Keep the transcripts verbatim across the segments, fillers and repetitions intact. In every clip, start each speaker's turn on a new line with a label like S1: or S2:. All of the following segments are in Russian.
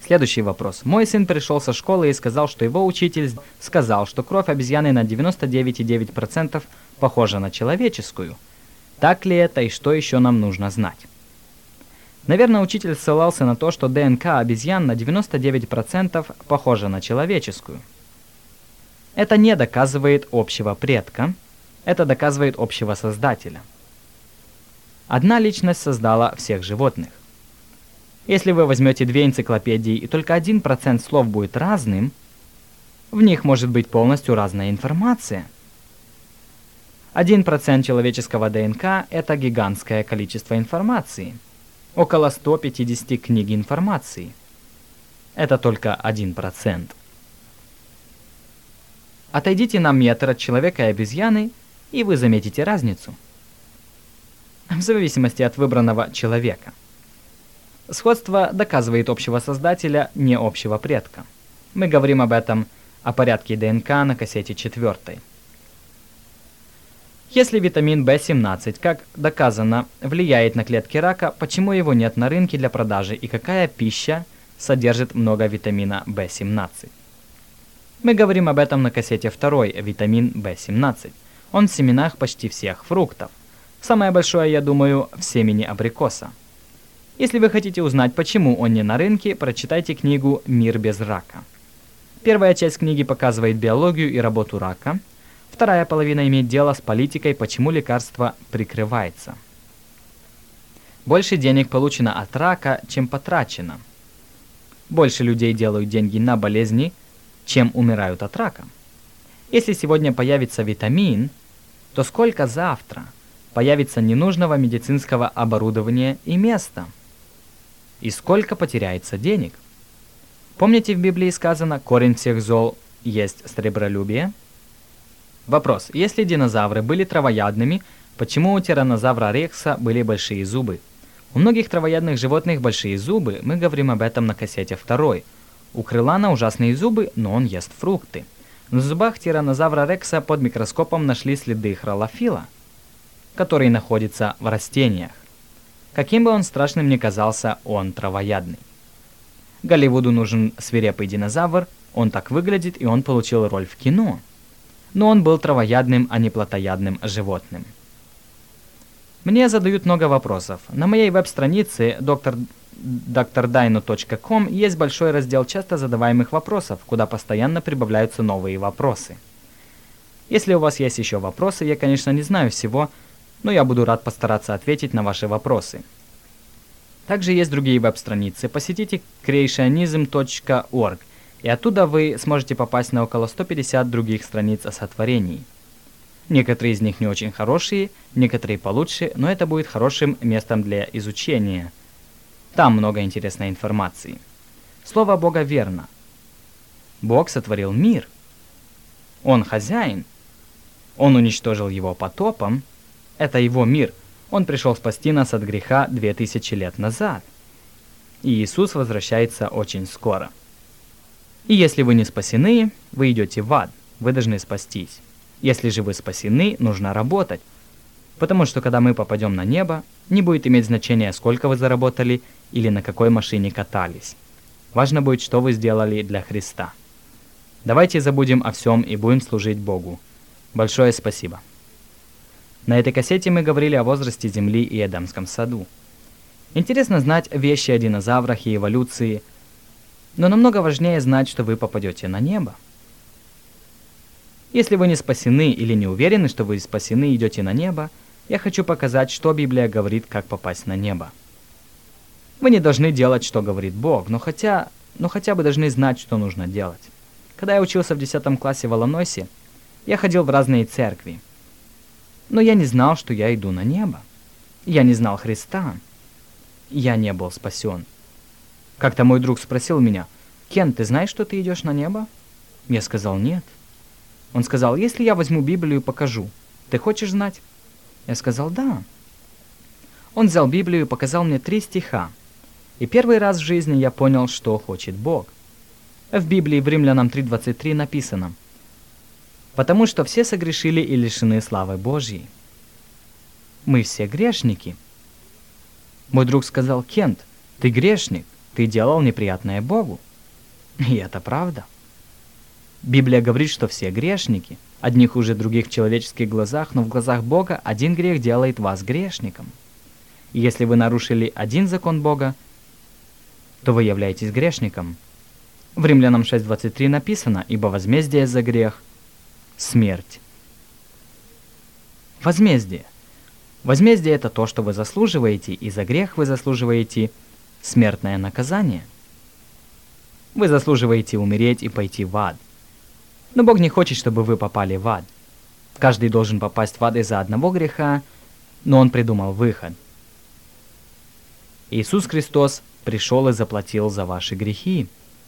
S1: Следующий вопрос. Мой сын пришел со школы и сказал, что его учитель сказал, что кровь обезьяны на девяносто девять и девять десятых процента похожа на человеческую. Так ли это и что еще нам нужно знать? Наверное, учитель ссылался на то, что ДНК обезьян на девяносто девять процентов похожа на человеческую. Это не доказывает общего предка, это доказывает общего создателя. Одна личность создала всех животных. Если вы возьмете две энциклопедии и только один процент слов будет разным, в них может быть полностью разная информация. один процент человеческого ДНК – это гигантское количество информации. Около ста пятидесяти книг информации. Это только один процент. Отойдите на метр от человека и обезьяны, и вы заметите разницу. В зависимости от выбранного человека. Сходство доказывает общего создателя, не общего предка. Мы говорим об этом, о порядке ДНК на кассете четвёртой. Если витамин бэ семнадцать, как доказано, влияет на клетки рака, почему его нет на рынке для продажи и какая пища содержит много витамина бэ семнадцать? Мы говорим об этом на кассете второй, витамин бэ семнадцать. Он в семенах почти всех фруктов. Самое большое, я думаю, в семени абрикоса. Если вы хотите узнать, почему он не на рынке, прочитайте книгу «Мир без рака». Первая часть книги показывает биологию и работу рака. Вторая половина имеет дело с политикой, почему лекарство прикрывается. Больше денег получено от рака, чем потрачено. Больше людей делают деньги на болезни, чем умирают от рака. Если сегодня появится витамин, то сколько завтра появится ненужного медицинского оборудования и места? И сколько потеряется денег? Помните, в Библии сказано, корень всех зол есть сребролюбие? Вопрос. Если динозавры были травоядными, почему у тираннозавра рекса были большие зубы? У многих травоядных животных большие зубы, мы говорим об этом на кассете второй. У крылана ужасные зубы, но он ест фрукты. На зубах тираннозавра рекса под микроскопом нашли следы хлорофилла, который находится в растениях. Каким бы он страшным ни казался, он травоядный. Голливуду нужен свирепый динозавр, он так выглядит, и он получил роль в кино. Но он был травоядным, а не плотоядным животным. Мне задают много вопросов. На моей веб-странице доктор дайно точка ком есть большой раздел часто задаваемых вопросов, куда постоянно прибавляются новые вопросы. Если у вас есть еще вопросы, я, конечно, не знаю всего, но я буду рад постараться ответить на ваши вопросы. Также есть другие веб-страницы. Посетите креационизм точка орг, и оттуда вы сможете попасть на около ста пятидесяти других страниц о сотворении. Некоторые из них не очень хорошие, некоторые получше, но это будет хорошим местом для изучения. Там много интересной информации. Слово Бога верно. Бог сотворил мир. Он хозяин. Он уничтожил его потопом. Это его мир. Он пришел спасти нас от греха две тысячи лет назад. И Иисус возвращается очень скоро. И если вы не спасены, вы идете в ад. Вы должны спастись. Если же вы спасены, нужно работать. Потому что когда мы попадем на небо, не будет иметь значения, сколько вы заработали или на какой машине катались. Важно будет, что вы сделали для Христа. Давайте забудем о всем и будем служить Богу. Большое спасибо. На этой кассете мы говорили о возрасте Земли и Эдемском саду. Интересно знать вещи о динозаврах и эволюции, но намного важнее знать, что вы попадете на небо. Если вы не спасены или не уверены, что вы спасены и идете на небо, я хочу показать, что Библия говорит, как попасть на небо. Вы не должны делать, что говорит Бог, но хотя, но хотя бы должны знать, что нужно делать. Когда я учился в десятом классе в Иллинойсе, я ходил в разные церкви. Но я не знал, что я иду на небо. Я не знал Христа. Я не был спасен. Как-то мой друг спросил меня: «Кен, ты знаешь, что ты идешь на небо?» Я сказал: «Нет». Он сказал: «Если я возьму Библию и покажу, ты хочешь знать?» Я сказал: «Да». Он взял Библию и показал мне три стиха. И первый раз в жизни я понял, что хочет Бог. В Библии в Римлянам три двадцать три написано: «Потому что все согрешили и лишены славы Божьей». Мы все грешники. Мой друг сказал: «Кент, ты грешник. ты делал неприятное Богу. И это правда. Библия говорит, что все грешники, одни хуже других в человеческих глазах, но в глазах Бога один грех делает вас грешником. И если вы нарушили один закон Бога, то вы являетесь грешником. В Римлянам шесть двадцать три написано: «Ибо возмездие за грех – смерть». Возмездие. Возмездие – это то, что вы заслуживаете, и за грех вы заслуживаете смертное наказание. Вы заслуживаете умереть и пойти в ад. Но Бог не хочет, чтобы вы попали в ад. Каждый должен попасть в ад из-за одного греха, но Он придумал выход. Иисус Христос пришел и заплатил за ваши грехи.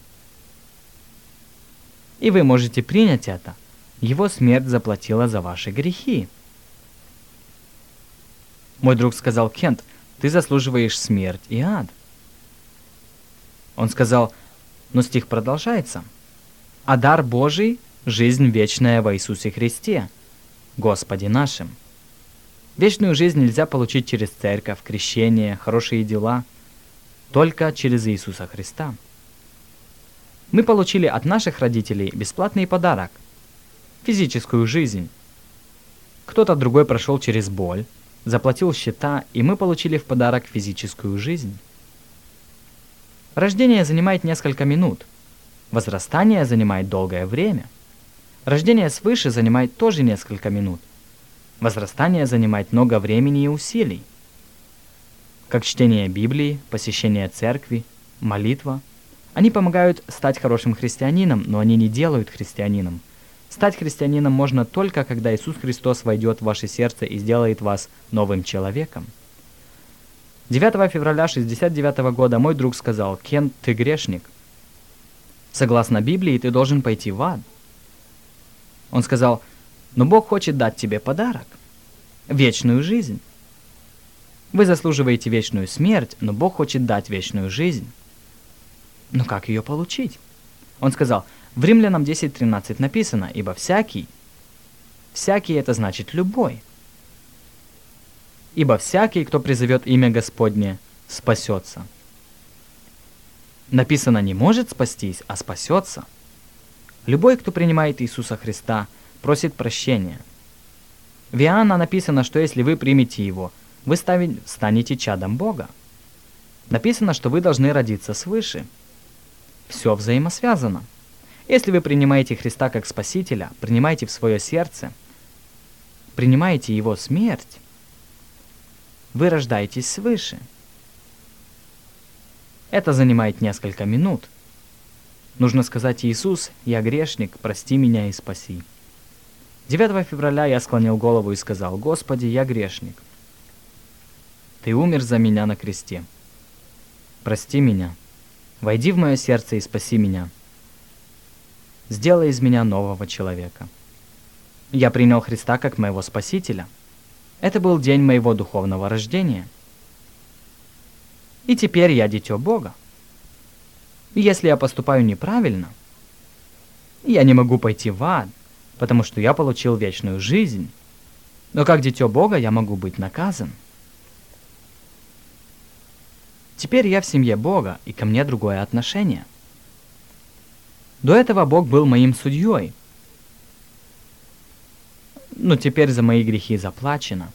S1: И вы можете принять это. Его смерть заплатила за ваши грехи. Мой друг сказал: «Кент, ты заслуживаешь смерть и ад». Он сказал, но стих продолжается: «А дар Божий – жизнь вечная во Иисусе Христе, Господе нашим». Вечную жизнь нельзя получить через церковь, крещение, хорошие дела, только через Иисуса Христа. Мы получили от наших родителей бесплатный подарок – физическую жизнь. Кто-то другой прошел через боль, заплатил счета, и мы получили в подарок физическую жизнь. Рождение занимает несколько минут. Возрастание занимает долгое время. Рождение свыше занимает тоже несколько минут. Возрастание занимает много времени и усилий. Как чтение Библии, посещение церкви, молитва. Они помогают стать хорошим христианином, но они не делают христианином. Стать христианином можно только, когда Иисус Христос войдет в ваше сердце и сделает вас новым человеком. девятого февраля шестьдесят девятого года мой друг сказал: «Кент, ты грешник. Согласно Библии, ты должен пойти в ад». Он сказал: «Но Бог хочет дать тебе подарок – вечную жизнь. Вы заслуживаете вечную смерть, но Бог хочет дать вечную жизнь. Но как ее получить?» Он сказал: в Римлянам десять тринадцать написано: «Ибо всякий, всякий это значит любой, ибо всякий, кто призовет имя Господне, спасется». Написано не может спастись, а спасется. Любой, кто принимает Иисуса Христа, просит прощения. В Иоанна написано, что если вы примете Его, вы станете чадом Бога. Написано, что вы должны родиться свыше. Все взаимосвязано. Если вы принимаете Христа как Спасителя, принимаете в свое сердце, принимаете Его смерть, вы рождаетесь свыше. Это занимает несколько минут. Нужно сказать: «Иисус, я грешник, прости меня и спаси». девятого февраля я склонил голову и сказал: «Господи, я грешник. Ты умер за меня на кресте. Прости меня. Войди в мое сердце и спаси меня. Сделай из меня нового человека». Я принял Христа как моего Спасителя. Это был день моего духовного рождения. И теперь я дитё Бога. И если я поступаю неправильно, я не могу пойти в ад, потому что я получил вечную жизнь. Но как дитё Бога я могу быть наказан. Теперь я в семье Бога, и ко мне другое отношение. До этого Бог был моим судьей. Но теперь за мои грехи заплачено.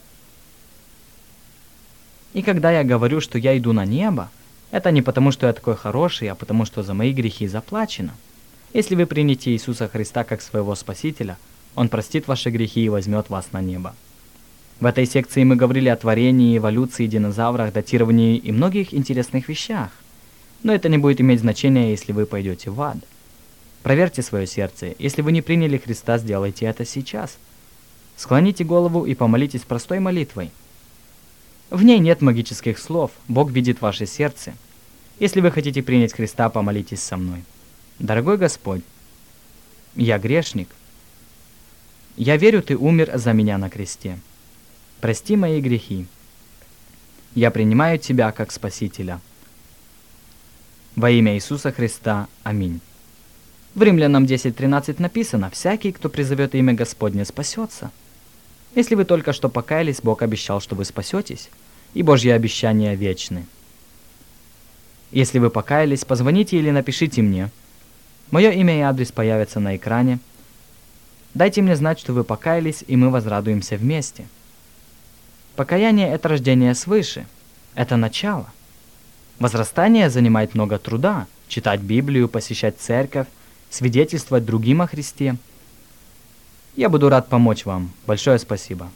S1: И когда я говорю, что я иду на небо, это не потому, что я такой хороший, а потому, что за мои грехи заплачено. Если вы примете Иисуса Христа как своего Спасителя, Он простит ваши грехи и возьмет вас на небо. В этой секции мы говорили о творении, эволюции, динозаврах, датировании и многих интересных вещах. Но это не будет иметь значения, если вы пойдете в ад. Проверьте свое сердце. Если вы не приняли Христа, сделайте это сейчас. Склоните голову и помолитесь простой молитвой. В ней нет магических слов. Бог видит ваше сердце. Если вы хотите принять Христа, помолитесь со мной. Дорогой Господь, я грешник. Я верю, Ты умер за меня на кресте. Прости мои грехи. Я принимаю Тебя как Спасителя. Во имя Иисуса Христа. Аминь. В Римлянам десять тринадцать написано: «Всякий, кто призовет имя Господне, спасется». Если вы только что покаялись, Бог обещал, что вы спасетесь, и Божьи обещания вечны. Если вы покаялись, позвоните или напишите мне. Мое имя и адрес появятся на экране. Дайте мне знать, что вы покаялись, и мы возрадуемся вместе. Покаяние – это рождение свыше. Это начало. Возрастание занимает много труда. Читать Библию, посещать церковь, свидетельствовать другим о Христе. Я буду рад помочь вам. Большое спасибо.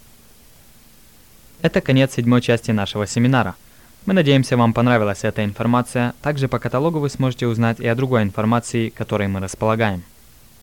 S1: Это конец седьмой части нашего семинара. Мы надеемся, вам понравилась эта информация. Также по каталогу вы сможете узнать и о другой информации, которой мы располагаем.